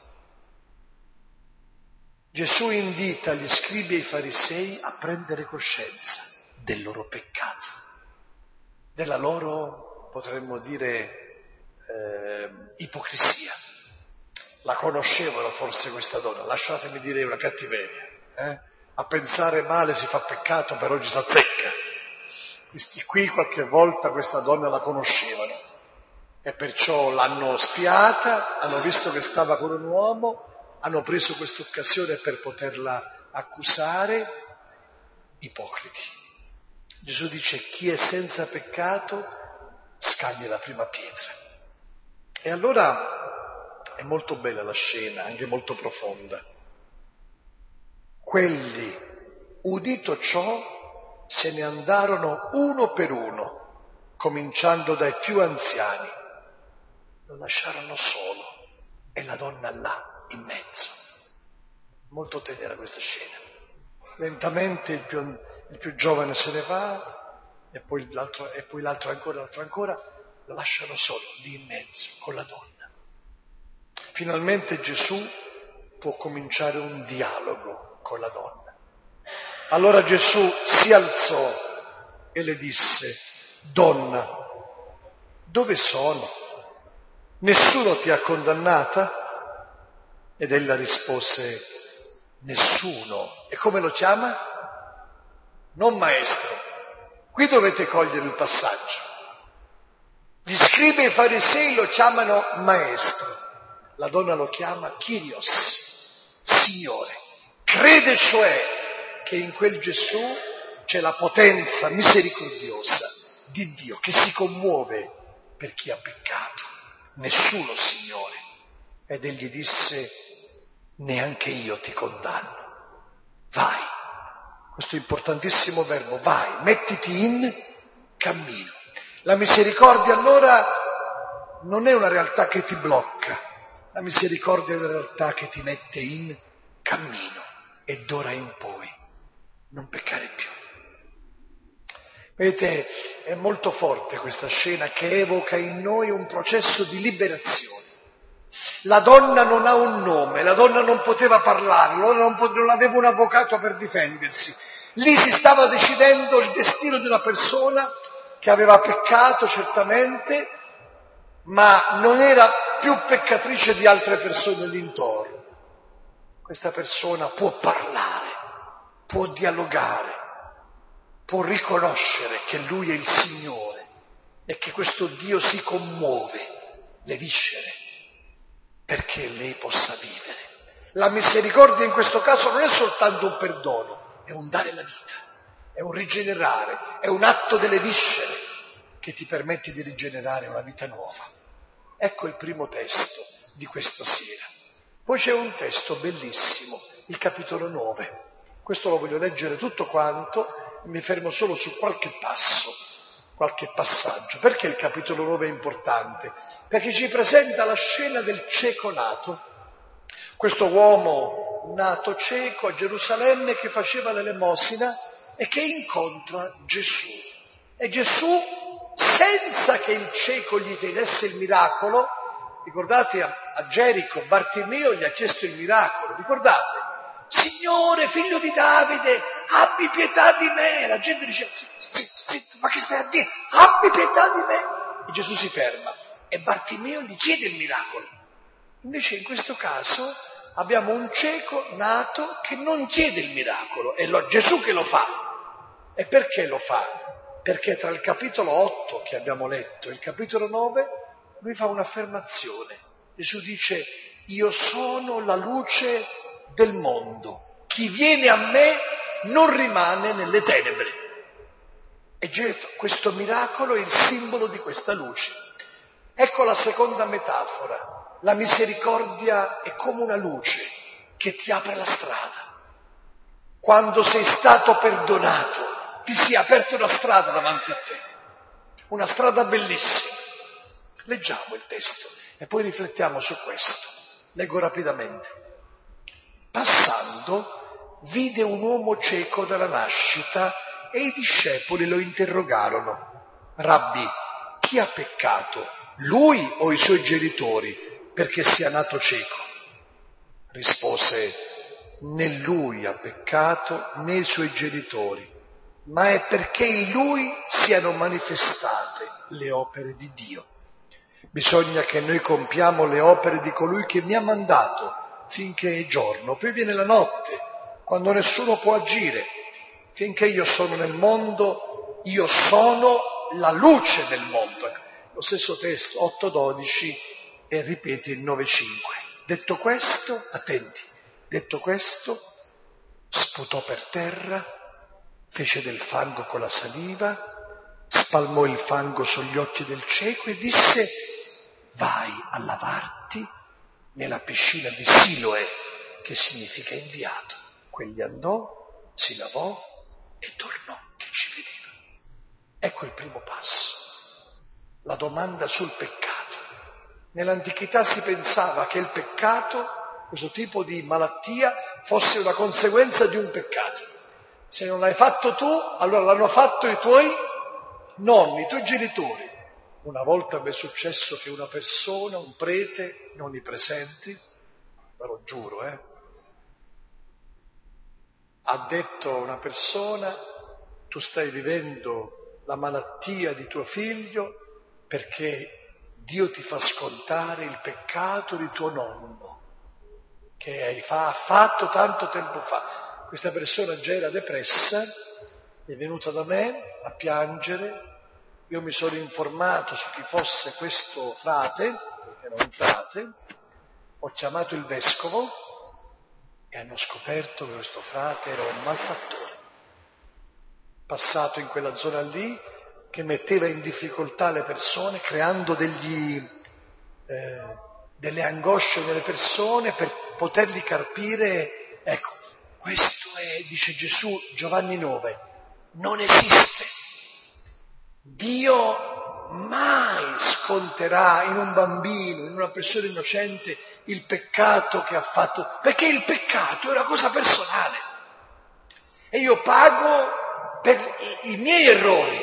[SPEAKER 1] Gesù invita gli scribi e i farisei a prendere coscienza del loro peccato, della loro, potremmo dire, eh, ipocrisia. La conoscevano forse questa donna, lasciatemi dire una cattiveria, eh? A pensare male si fa peccato, per oggi si azzecca. Questi qui qualche volta questa donna la conoscevano e perciò l'hanno spiata, hanno visto che stava con un uomo, hanno preso questa occasione per poterla accusare. Ipocriti. Gesù dice: chi è senza peccato scagli la prima pietra. E allora è molto bella la scena, anche molto profonda. Quelli, udito ciò, se ne andarono uno per uno, cominciando dai più anziani. Lo lasciarono solo e la donna là, in mezzo. Molto tenera questa scena. Lentamente il più, il più giovane se ne va, e poi l'altro, e poi l'altro ancora, l'altro ancora, lo lasciano solo, lì in mezzo, con la donna. Finalmente Gesù può cominciare un dialogo con la donna. Allora Gesù si alzò e le disse: donna, dove sono? Nessuno ti ha condannata? Ed ella rispose: nessuno. E come lo chiama? Non maestro. Qui dovete cogliere il passaggio. Gli scribi e i farisei lo chiamano maestro. La donna lo chiama Kyrios, Signore. Crede cioè che in quel Gesù c'è la potenza misericordiosa di Dio che si commuove per chi ha peccato. Nessuno, Signore. Ed egli disse: neanche io ti condanno. Vai. Questo importantissimo verbo, vai, mettiti in cammino. La misericordia allora non è una realtà che ti blocca, la misericordia è una realtà che ti mette in cammino e d'ora in poi non peccare più. Vedete, è molto forte questa scena che evoca in noi un processo di liberazione. La donna non ha un nome, la donna non poteva parlare, la donna non, pot- non aveva un avvocato per difendersi. Lì si stava decidendo il destino di una persona che aveva peccato certamente, ma non era più peccatrice di altre persone d'intorno. Questa persona può parlare, può dialogare, può riconoscere che Lui è il Signore e che questo Dio si commuove le viscere perché lei possa vivere. La misericordia in questo caso non è soltanto un perdono, è un dare la vita, è un rigenerare, è un atto delle viscere che ti permette di rigenerare una vita nuova. Ecco il primo testo di questa sera. Poi c'è un testo bellissimo, il capitolo nove. Questo lo voglio leggere tutto quanto e mi fermo solo su qualche passo, qualche passaggio. Perché il capitolo nove è importante? Perché ci presenta la scena del cieco nato. Questo uomo nato cieco a Gerusalemme che faceva l'elemosina e che incontra Gesù. E Gesù, senza che il cieco gli chiedesse il miracolo, ricordate a Gerico, Bartimeo gli ha chiesto il miracolo, ricordate? Signore, figlio di Davide, abbi pietà di me. La gente dice: zitto, zitto, zitto, ma che stai a dire? Abbi pietà di me. E Gesù si ferma e Bartimeo gli chiede il miracolo. Invece in questo caso abbiamo un cieco nato che non chiede il miracolo, è lo, Gesù che lo fa. E perché lo fa? Perché tra il capitolo otto che abbiamo letto e il capitolo nove lui fa un'affermazione. Gesù dice: io sono la luce del mondo, chi viene a me non rimane nelle tenebre. E questo miracolo è il simbolo di questa luce. Ecco la seconda metafora. La misericordia è come una luce che ti apre la strada. Quando sei stato perdonato, ti si è aperta una strada davanti a te, una strada bellissima. Leggiamo il testo e poi riflettiamo su questo. Leggo rapidamente. Passando, vide un uomo cieco dalla nascita e i discepoli lo interrogarono: Rabbi, chi ha peccato, lui o i suoi genitori, perché sia nato cieco? Rispose: né lui ha peccato né i suoi genitori, ma è perché in lui siano manifestate le opere di Dio. Bisogna che noi compiamo le opere di colui che mi ha mandato finché è giorno, poi viene la notte, quando nessuno può agire. Finché io sono nel mondo, io sono la luce del mondo. Lo stesso testo, otto dodici, e ripete il nove cinque. Detto questo, attenti, detto questo, sputò per terra fece del fango con la saliva, spalmò il fango sugli occhi del cieco e disse: vai a lavarti nella piscina di Siloe, che significa inviato. Quegli andò, si lavò e tornò che ci vedeva. Ecco il primo passo, la domanda sul peccato. Nell'antichità si pensava che il peccato, questo tipo di malattia, fosse una conseguenza di un peccato. Se non l'hai fatto tu, allora l'hanno fatto i tuoi nonni, i tuoi genitori. Una volta mi è successo che una persona, un prete, non i presenti, ve lo giuro, eh, ha detto a una persona: tu stai vivendo la malattia di tuo figlio perché Dio ti fa scontare il peccato di tuo nonno, che hai fa, fatto tanto tempo fa. Questa persona già era depressa, è venuta da me a piangere. Io mi sono informato su chi fosse questo frate, perché era un frate, ho chiamato il vescovo e hanno scoperto che questo frate era un malfattore, passato in quella zona lì, che metteva in difficoltà le persone, creando degli, eh, delle angosce nelle persone per poterli carpire. Ecco, questo è, dice Gesù, Giovanni nove, non esiste. Dio mai sconterà in un bambino, in una persona innocente, il peccato che ha fatto, perché il peccato è una cosa personale e io pago per i, i miei errori,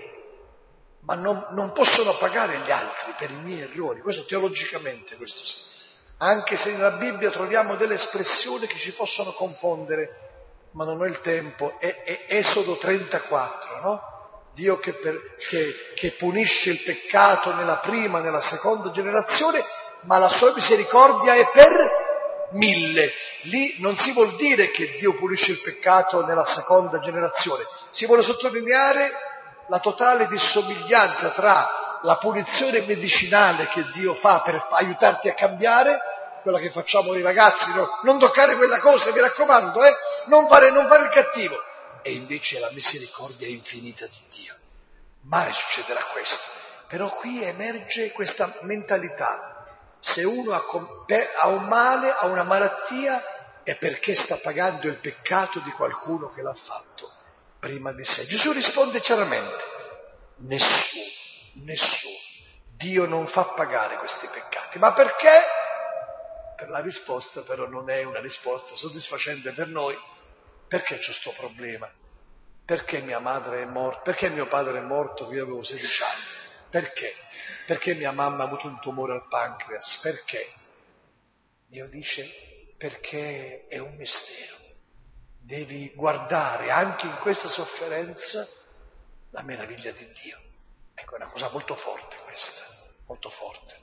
[SPEAKER 1] ma non, non possono pagare gli altri per i miei errori. Questo teologicamente, questo sì. Anche se nella Bibbia troviamo delle espressioni che ci possono confondere, ma non ho il tempo. È, è Esodo trentaquattro, no? Dio che, per, che, che punisce il peccato nella prima, nella seconda generazione, ma la sua misericordia è per mille. Lì non si vuol dire che Dio punisce il peccato nella seconda generazione, si vuole sottolineare la totale dissomiglianza tra la punizione medicinale che Dio fa per aiutarti a cambiare, quella che facciamo ai ragazzi, no? Non toccare quella cosa, mi raccomando, eh? non, fare, non fare il cattivo. E invece la misericordia infinita di Dio. Mai succederà questo. Però qui emerge questa mentalità. Se uno ha, ha un male, ha una malattia, è perché sta pagando il peccato di qualcuno che l'ha fatto prima di sé. Gesù risponde chiaramente: nessuno, nessuno. Dio non fa pagare questi peccati. Ma perché? Per la risposta però non è una risposta soddisfacente per noi. Perché c'è sto problema? Perché mia madre è morta? Perché mio padre è morto che io avevo sedici anni? Perché? Perché mia mamma ha avuto un tumore al pancreas? Perché? Dio dice: perché è un mistero. Devi guardare anche in questa sofferenza la meraviglia di Dio. Ecco, è una cosa molto forte questa, molto forte.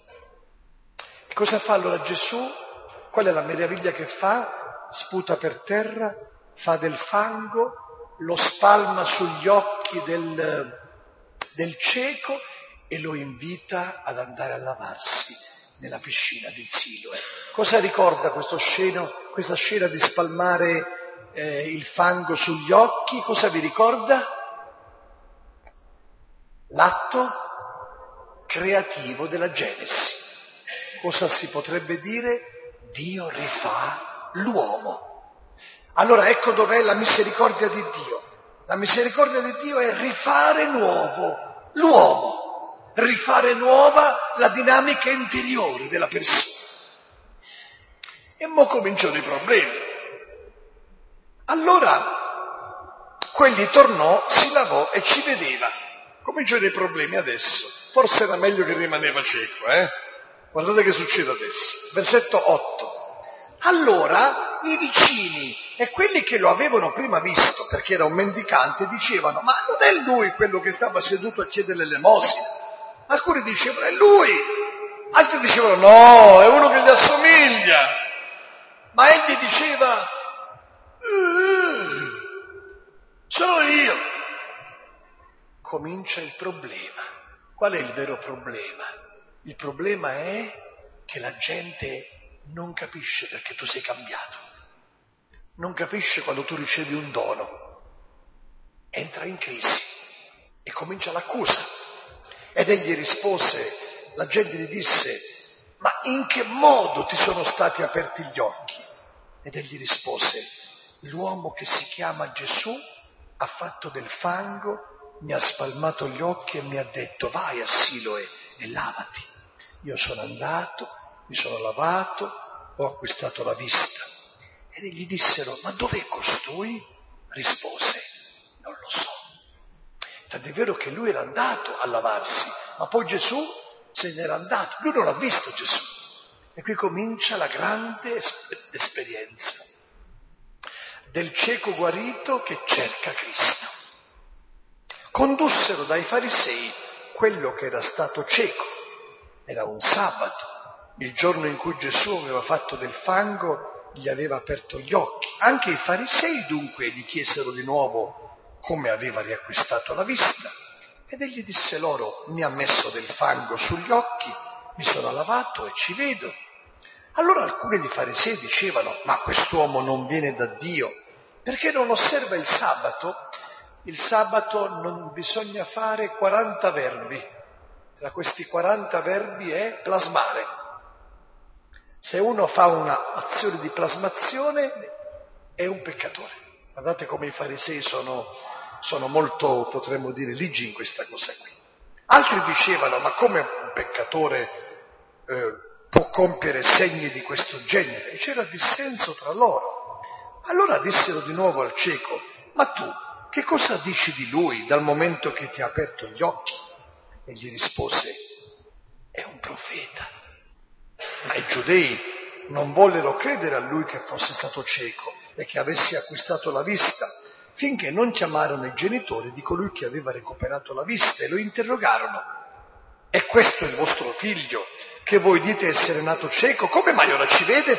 [SPEAKER 1] E cosa fa allora Gesù? Qual è la meraviglia che fa? Sputa per terra, fa del fango, lo spalma sugli occhi del, del cieco e lo invita ad andare a lavarsi nella piscina di Siloe. Cosa ricorda questo sceno, questa scena di spalmare eh, il fango sugli occhi? Cosa vi ricorda? L'atto creativo della Genesi. Cosa si potrebbe dire? Dio rifà l'uomo. Allora ecco dov'è la misericordia di Dio. La misericordia di Dio è rifare nuovo l'uomo, rifare nuova la dinamica interiore della persona. E mo cominciano i problemi. Allora, quegli tornò, si lavò e ci vedeva. Cominciano i problemi adesso. Forse era meglio che rimaneva cieco, eh? Guardate che succede adesso. Versetto otto. Allora i vicini e quelli che lo avevano prima visto, perché era un mendicante, dicevano: ma non è lui quello che stava seduto a chiedere l'elemosina? Alcuni dicevano: è lui, altri dicevano: no, è uno che gli assomiglia. Ma egli diceva: sono io. Comincia il problema. Qual è il vero problema? Il problema è che la gente non capisce perché tu sei cambiato. Non capisce quando tu ricevi un dono. entra in crisi e comincia l'accusa. Ed egli rispose, la gente gli disse, ma in che modo ti sono stati aperti gli occhi? Ed egli rispose, l'uomo che si chiama Gesù ha fatto del fango, mi ha spalmato gli occhi e mi ha detto, vai a Siloe e lavati. Io sono andato, mi sono lavato, ho acquistato la vista. Ed gli dissero, ma dov'è costui? Rispose, non lo so. Tant'è vero che lui era andato a lavarsi, ma poi Gesù se n'era andato. Lui non ha visto Gesù. E qui comincia la grande esper- esperienza del cieco guarito che cerca Cristo. Condussero dai farisei quello che era stato cieco. Era un sabato, il giorno in cui Gesù aveva fatto del fango, gli aveva aperto gli occhi. Anche i farisei dunque gli chiesero di nuovo come aveva riacquistato la vista. Ed egli disse loro, mi ha messo del fango sugli occhi, mi sono lavato e ci vedo. Allora alcuni dei farisei dicevano, ma quest'uomo non viene da Dio, perché non osserva il sabato? Il sabato non bisogna fare quaranta verbi. Tra questi quaranta verbi è plasmare. Se uno fa un'azione di plasmazione è un peccatore. Guardate come i farisei sono, sono molto, potremmo dire, ligi in questa cosa qui. Altri dicevano, ma come un peccatore eh, può compiere segni di questo genere? E c'era dissenso tra loro. Allora dissero di nuovo al cieco, ma tu che cosa dici di lui dal momento che ti ha aperto gli occhi? E gli rispose, è un profeta. Ma i giudei non vollero credere a lui che fosse stato cieco e che avesse acquistato la vista, finché non chiamarono i genitori di colui che aveva recuperato la vista e lo interrogarono. È questo il vostro figlio, che voi dite essere nato cieco? Come mai ora ci vede?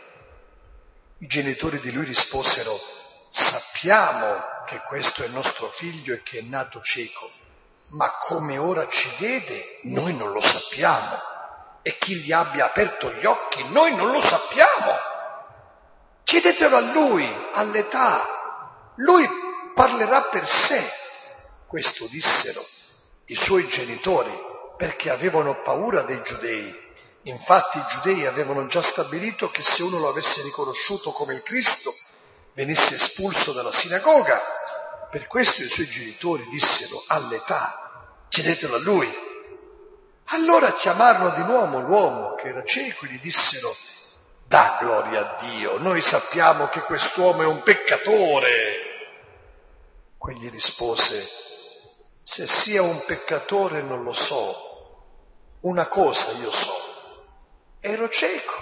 [SPEAKER 1] I genitori di lui risposero, sappiamo che questo è il nostro figlio e che è nato cieco, ma come ora ci vede noi non lo sappiamo, e chi gli abbia aperto gli occhi noi non lo sappiamo. Chiedetelo a lui, all'età, lui parlerà per sé. Questo dissero i suoi genitori perché avevano paura dei giudei. Infatti i giudei avevano già stabilito che se uno lo avesse riconosciuto come il Cristo venisse espulso dalla sinagoga. Per questo i suoi genitori dissero all'età, chiedetelo a lui. Allora chiamarono di nuovo l'uomo che era cieco e gli dissero, dà gloria a Dio, noi sappiamo che quest'uomo è un peccatore. Quegli rispose, se sia un peccatore non lo so, una cosa io so, ero cieco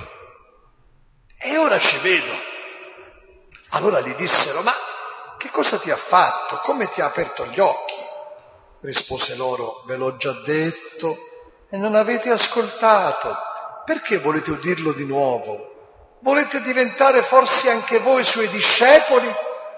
[SPEAKER 1] e ora ci vedo. Allora gli dissero, ma che cosa ti ha fatto? Come ti ha aperto gli occhi? Rispose loro, ve l'ho già detto e non avete ascoltato. Perché volete udirlo di nuovo? Volete diventare forse anche voi suoi discepoli?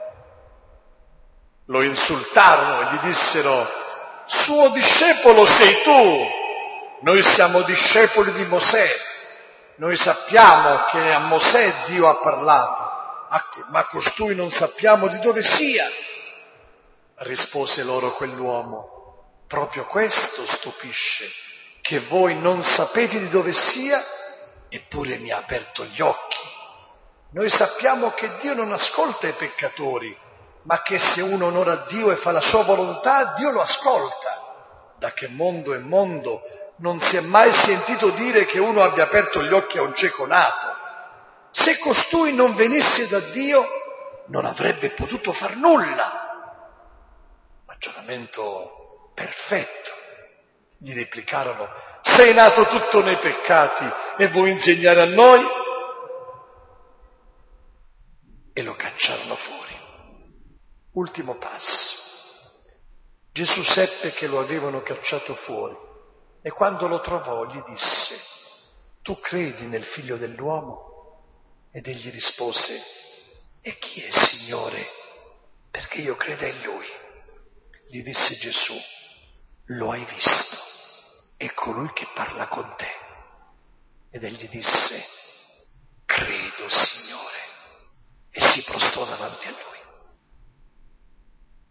[SPEAKER 1] Lo insultarono e gli dissero, suo discepolo sei tu, noi siamo discepoli di Mosè, noi sappiamo che a Mosè Dio ha parlato, ma costui non sappiamo di dove sia. Rispose loro quell'uomo, proprio questo stupisce, che voi non sapete di dove sia, eppure mi ha aperto gli occhi. Noi sappiamo che Dio non ascolta i peccatori, ma che se uno onora Dio e fa la sua volontà, Dio lo ascolta. Da che mondo è mondo, non si è mai sentito dire che uno abbia aperto gli occhi a un cieco nato. Se costui non venisse da Dio, non avrebbe potuto far nulla. Ragionamento perfetto. Gli replicarono, sei nato tutto nei peccati e vuoi insegnare a noi? E lo cacciarono fuori. Ultimo passo. Gesù seppe che lo avevano cacciato fuori e quando lo trovò gli disse, tu credi nel figlio dell'uomo? Ed egli rispose, e chi è Signore? Perché io creda in lui. Gli disse Gesù, lo hai visto, è colui che parla con te. Ed egli disse, credo Signore, e si prostrò davanti a lui.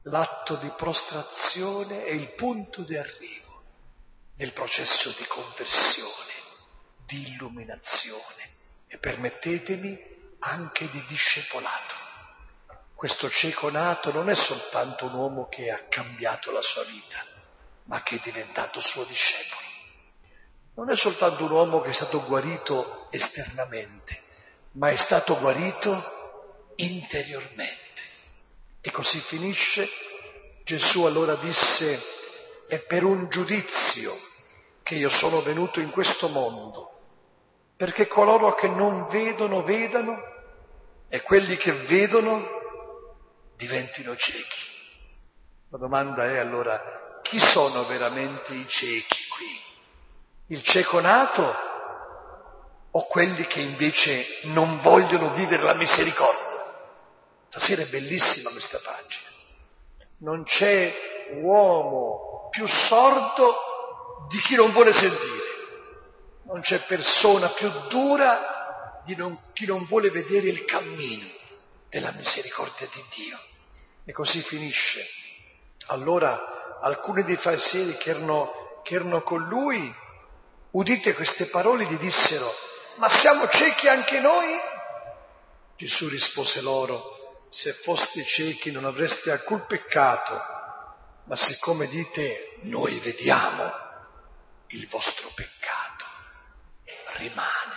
[SPEAKER 1] l'atto di prostrazione è il punto di arrivo del processo di conversione, di illuminazione e, permettetemi, anche di discepolato. Questo cieco nato non è soltanto un uomo che ha cambiato la sua vita, ma che è diventato suo discepolo. Non è soltanto un uomo che è stato guarito esternamente, ma è stato guarito interiormente. E così finisce. Gesù allora disse: è per un giudizio che io sono venuto in questo mondo, perché coloro che non vedono vedano e quelli che vedono diventino ciechi. La domanda è allora: chi sono veramente i ciechi qui? Il cieco nato o quelli che invece non vogliono vivere la misericordia? Stasera è bellissima questa pagina. Non c'è uomo più sordo di chi non vuole sentire. Non c'è persona più dura di non, chi non vuole vedere il cammino della misericordia di Dio. E così finisce. Allora alcuni dei farisei che erano, che erano con lui, udite queste parole, gli dissero: ma siamo ciechi anche noi? Gesù rispose loro: se foste ciechi non avreste alcun peccato, ma siccome dite noi vediamo, il vostro peccato rimane.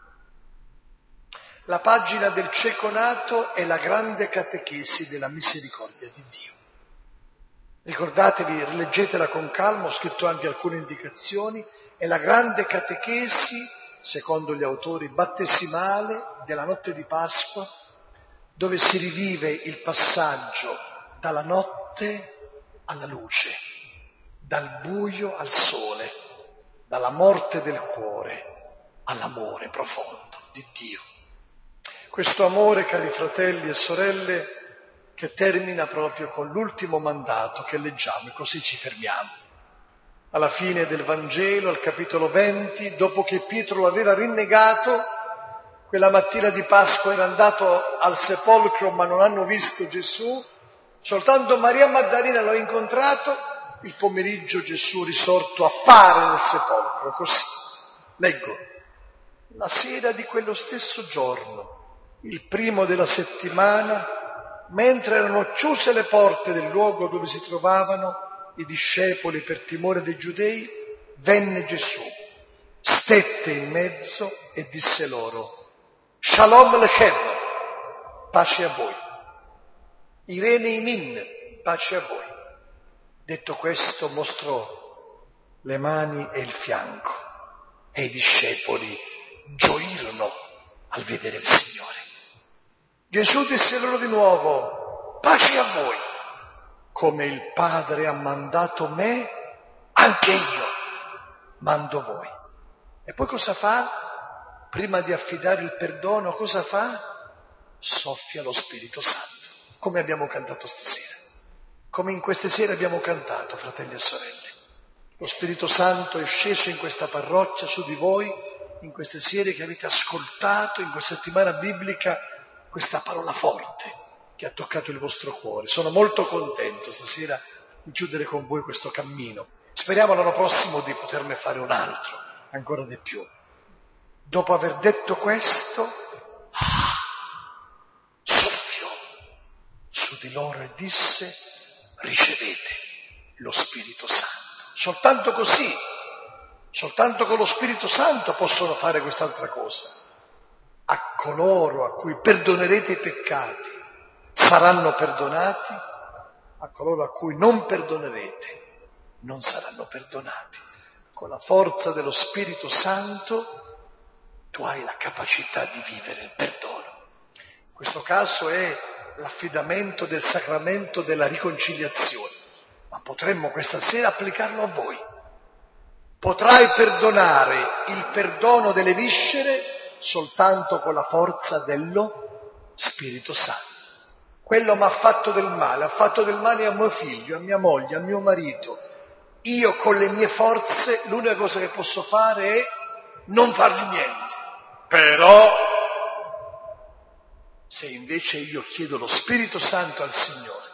[SPEAKER 1] La pagina del cieco nato è la grande catechesi della misericordia di Dio. Ricordatevi, rileggetela con calma, ho scritto anche alcune indicazioni, è la grande catechesi, secondo gli autori, battesimale della notte di Pasqua, dove si rivive il passaggio dalla notte alla luce, dal buio al sole, dalla morte del cuore all'amore profondo di Dio. Questo amore, cari fratelli e sorelle, che termina proprio con l'ultimo mandato che leggiamo, e così ci fermiamo. Alla fine del Vangelo, al capitolo venti, dopo che Pietro lo aveva rinnegato, quella mattina di Pasqua era andato al sepolcro ma non hanno visto Gesù, soltanto Maria Maddalena l'ha incontrato, il pomeriggio Gesù risorto appare nel sepolcro, così. Leggo, la sera di quello stesso giorno, il primo della settimana, mentre erano chiuse le porte del luogo dove si trovavano i discepoli per timore dei giudei, venne Gesù, stette in mezzo e disse loro: Shalom Lechem, pace a voi. Irene Imin, pace a voi. Detto questo, mostrò le mani e il fianco, e i discepoli gioirono al vedere il Signore. Gesù disse loro di nuovo: pace a voi. Come il Padre ha mandato me, anche io mando voi. E poi cosa fa? Prima di affidare il perdono, cosa fa? Soffia lo Spirito Santo, come abbiamo cantato stasera, come in queste sere abbiamo cantato, fratelli e sorelle. Lo Spirito Santo è sceso in questa parrocchia su di voi, in queste sere che avete ascoltato, in questa settimana biblica, questa parola forte che ha toccato il vostro cuore. Sono molto contento stasera di chiudere con voi questo cammino. Speriamo l'anno prossimo di poterne fare un altro, ancora di più. Dopo aver detto questo, ah, soffiò su di loro e disse: ricevete lo Spirito Santo. Soltanto così, soltanto con lo Spirito Santo possono fare quest'altra cosa. A coloro a cui perdonerete i peccati saranno perdonati, a coloro a cui non perdonerete non saranno perdonati. Con la forza dello Spirito Santo tu hai la capacità di vivere il perdono. In questo caso è l'affidamento del sacramento della riconciliazione, ma potremmo questa sera applicarlo a voi. Potrai perdonare il perdono delle viscere soltanto con la forza dello Spirito Santo. Quello mi ha fatto del male, ha fatto del male a mio figlio, a mia moglie, a mio marito. Io con le mie forze l'unica cosa che posso fare è non fargli niente. Però se invece io chiedo lo Spirito Santo al Signore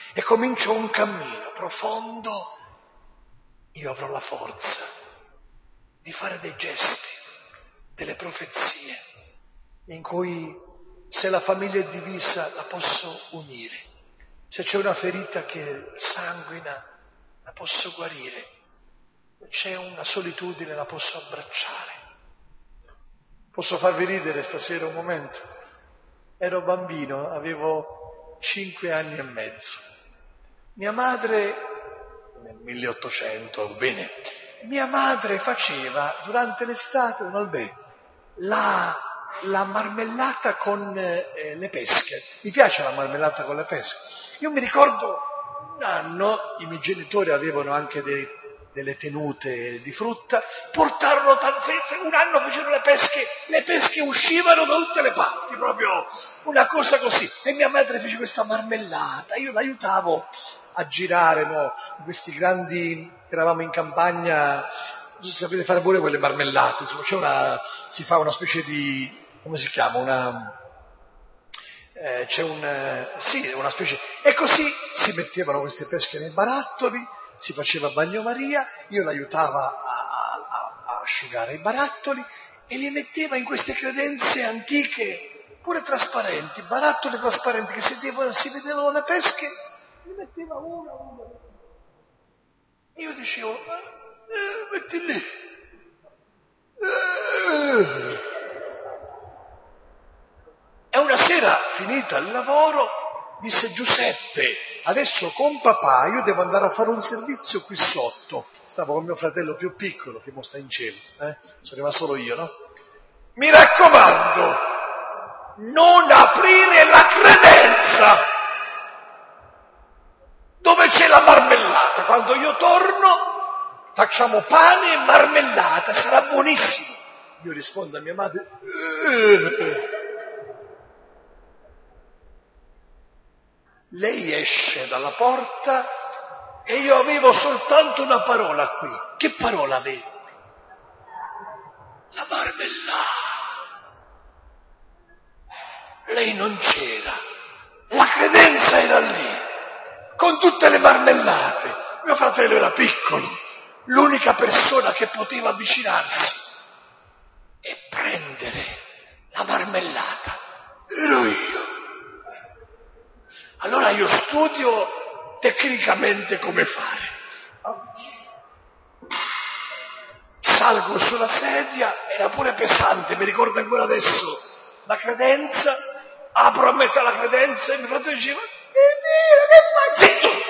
[SPEAKER 1] e comincio un cammino profondo, io avrò la forza di fare dei gesti, delle profezie, in cui se la famiglia è divisa la posso unire, se c'è una ferita che sanguina la posso guarire, se c'è una solitudine la posso abbracciare. Posso farvi ridere stasera un momento? Ero bambino, avevo cinque anni e mezzo. Mia madre, nel milleottocento, bene, mia madre faceva durante l'estate, un albè, la, la marmellata con eh, le pesche. Mi piace la marmellata con le pesche. Io mi ricordo un anno, i miei genitori avevano anche dei, delle tenute di frutta, portarono tante, un anno fecero le pesche, le pesche uscivano da tutte le parti, proprio una cosa così. E mia madre fece questa marmellata, io l'aiutavo a girare, no? Questi grandi, eravamo in campagna, sapete fare pure quelle marmellate, insomma, c'è una, si fa una specie di, come si chiama, una, eh, c'è un, eh, sì, una specie, e così si mettevano queste pesche nei barattoli, si faceva bagnomaria, io l'aiutavo a, a, a asciugare i barattoli e li metteva in queste credenze antiche, pure trasparenti, barattoli trasparenti che si vedevano, si vedevano le pesche, li metteva una a una. Io dicevo, eh, metti lì. Eh. E una sera, finita il lavoro, disse Giuseppe, adesso con papà io devo andare a fare un servizio qui sotto. Stavo con mio fratello più piccolo, che mo sta in cielo, eh? Sono solo io, no? Mi raccomando, non aprire la credenza dove c'è la marmellata. Quando io torno facciamo pane e marmellata, sarà buonissimo. Io rispondo a mia madre, eh. Lei esce dalla porta e io avevo soltanto una parola qui. Che parola avevo? La marmellata. Lei non c'era, la credenza era lì, con tutte le marmellate. Mio fratello era piccolo, l'unica persona che poteva avvicinarsi e prendere la marmellata ero io. Allora io studio tecnicamente come fare. Salgo sulla sedia, era pure pesante, mi ricordo ancora adesso, la credenza, apro a metà la credenza e mio fratello diceva, che fai?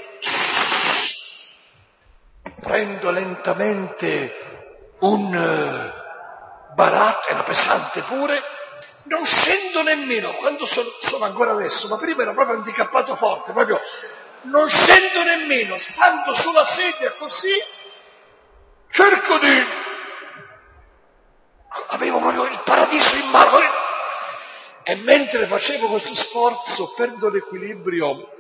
[SPEAKER 1] Zitto! Prendo lentamente un baratto, era pesante pure, non scendo nemmeno, quando sono, sono ancora adesso, ma prima ero proprio handicappato forte, proprio non scendo nemmeno, stando sulla sedia così, cerco di, avevo proprio il paradiso in mano, e mentre facevo questo sforzo perdo l'equilibrio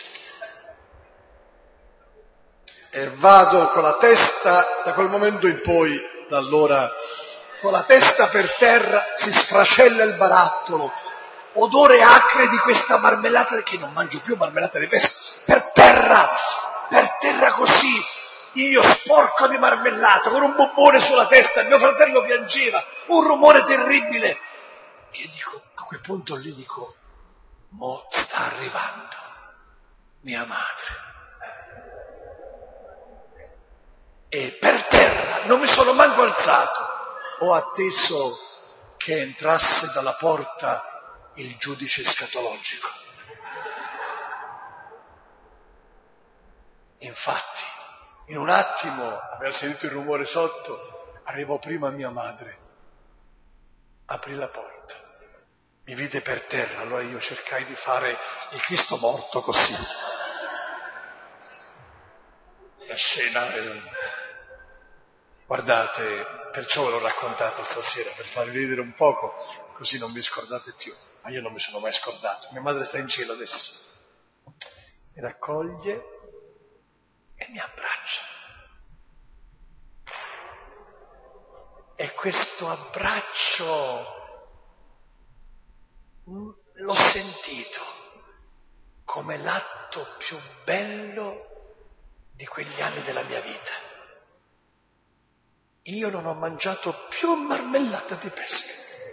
[SPEAKER 1] e vado con la testa, da quel momento in poi, da allora, con la testa per terra, si sfracella il barattolo, odore acre di questa marmellata, che non mangio più marmellata di pesca, per terra, per terra così, io sporco di marmellata, con un bombone sulla testa, mio fratello piangeva, un rumore terribile. E dico, a quel punto lì dico, mo sta arrivando mia madre. E per terra, non mi sono manco alzato, ho atteso che entrasse dalla porta il giudice scatologico. Infatti, in un attimo, aveva sentito il rumore sotto, arrivò prima mia madre, aprì la porta, mi vide per terra, allora io cercai di fare il Cristo morto così. La scena è... Guardate, perciò l'ho raccontata stasera, per farvi vedere un poco, così non vi scordate più. Ma io non mi sono mai scordato. Mia madre sta in cielo adesso. Mi raccoglie e mi abbraccia. E questo abbraccio l'ho sentito come l'atto più bello di quegli anni della mia vita. Io non ho mangiato più marmellata di pesca,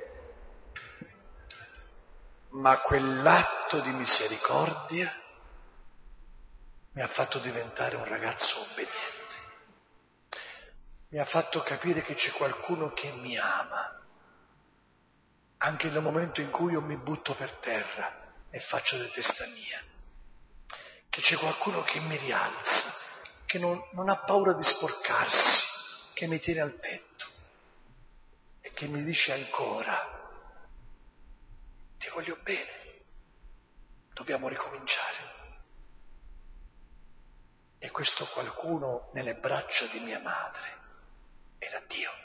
[SPEAKER 1] ma quell'atto di misericordia mi ha fatto diventare un ragazzo obbediente, mi ha fatto capire che c'è qualcuno che mi ama, anche nel momento in cui io mi butto per terra e faccio di testa mia, che c'è qualcuno che mi rialza, che non, non ha paura di sporcarsi, che mi tiene al petto e che mi dice ancora: ti voglio bene, dobbiamo ricominciare. E questo qualcuno nelle braccia di mia madre era Dio.